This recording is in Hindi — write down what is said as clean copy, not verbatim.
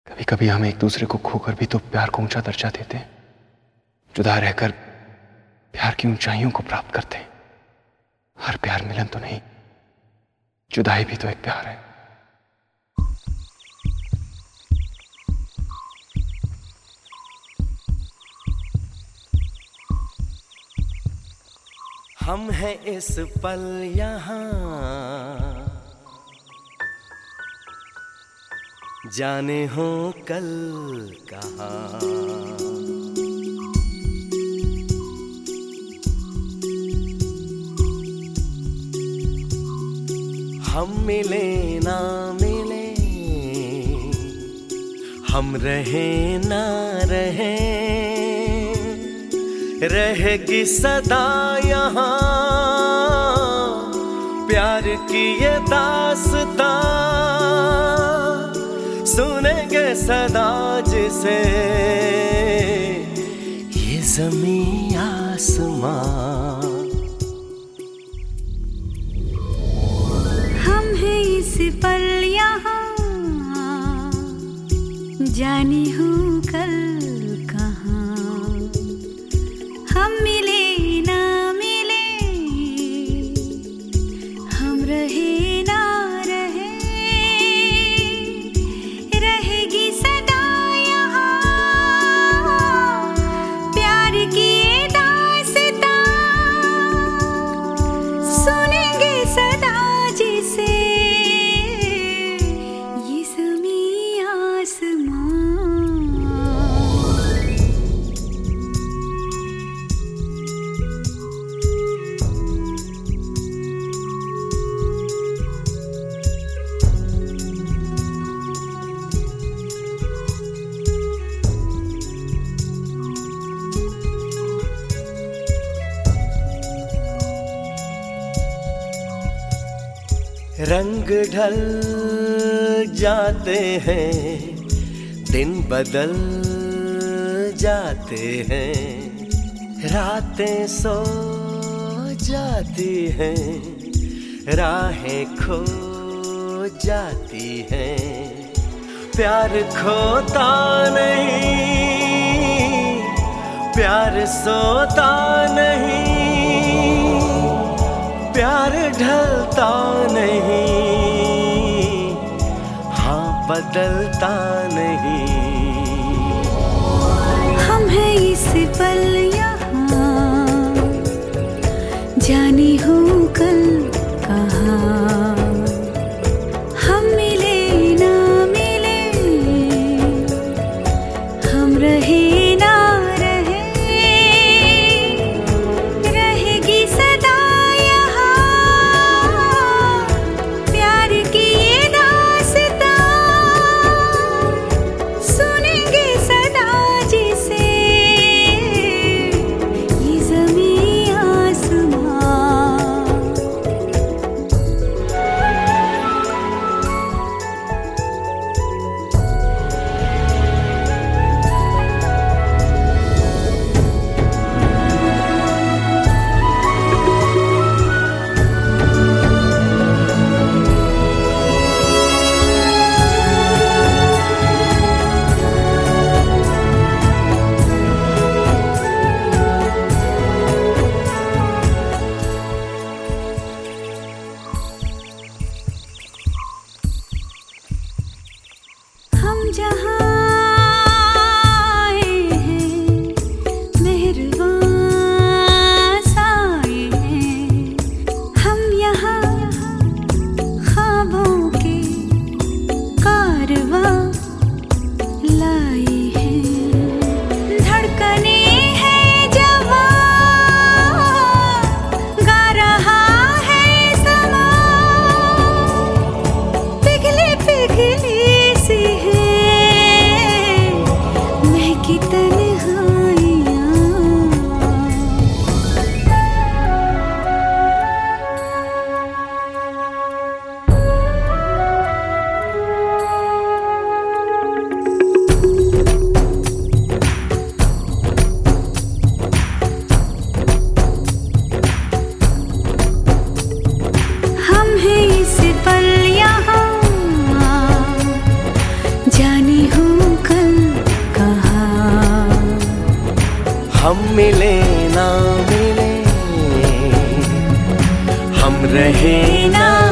कभी कभी हम एक दूसरे को खोकर भी तो प्यार को ऊंचा दर्जा देते हैं। जुदा रहकर प्यार की ऊंचाइयों को प्राप्त करते हैं। हर प्यार मिलन तो नहीं, जुदाई भी तो एक प्यार है। हम हैं इस पल यहाँ, जाने हो कल कहाँ। हम मिले ना मिले, हम रहे ना रहे, रहेगी सदा यहाँ प्यार की ये दास्तां। सुनेंगे सदा जिसे ये ज़मीं आसमां। हम हैं इस पल यहाँ, जाने हो कल कहाँ। हम मिले ना मिले, हम रहे ना रहे, रहेगी सदा यहाँ प्यार की ये दास्तां। सुनेंगे सदा जिसे ये ज़मीं आसमां। रंग ढल जाते हैं, दिन बदल जाते हैं, रातें सो जाती हैं, राहें खो जाती हैं। प्यार खोता नहीं, प्यार सोता नहीं, प्यार ढलता नहीं, हाँ बदलता नहीं। हम हैं इस पल यहाँ, जाने हो कल कहाँ। हम मिले ना मिले, हम रहे ना रहे, रहेगी सदा जहाँ आए हैं मेहरबान साए हैं। हम यहाँ ख्वाबों के कारवां लाए हैं। धड़कने हैं जवां, गा रहा है समा, पिघली पिघली सी है जाने हूँ कल कहाँ। हम मिले ना मिले, हम रहे ना